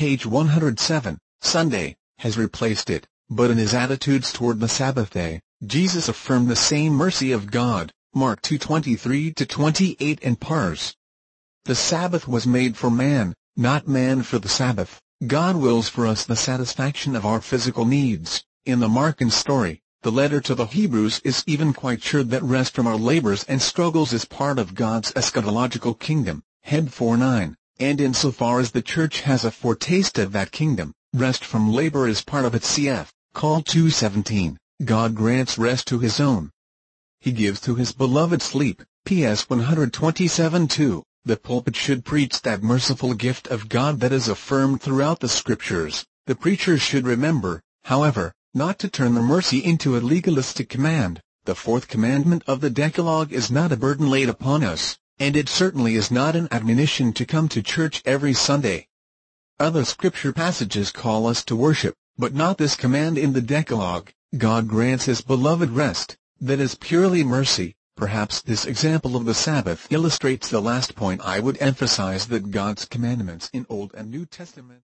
page 107, Sunday, has replaced it, but in his attitudes toward the Sabbath day, Jesus affirmed the same mercy of God, Mark 2:23-28 and pars. The Sabbath was made for man, not man for the Sabbath. God wills for us the satisfaction of our physical needs. In the Markan story, the letter to the Hebrews is even quite sure that rest from our labors and struggles is part of God's eschatological kingdom, Heb 4:9, and insofar as the Church has a foretaste of that kingdom, rest from labor is part of it, cf. Call 2:17. God grants rest to His own. He gives to His beloved sleep, PS 127:2. The pulpit should preach that merciful gift of God that is affirmed throughout the Scriptures. The preacher should remember, however, not to turn the mercy into a legalistic command. The fourth commandment of the Decalogue is not a burden laid upon us, and it certainly is not an admonition to come to church every Sunday. Other Scripture passages call us to worship, but not this command in the Decalogue. God grants His beloved rest, that is purely mercy. Perhaps this example of the Sabbath illustrates the last point I would emphasize, that God's commandments in Old and New Testament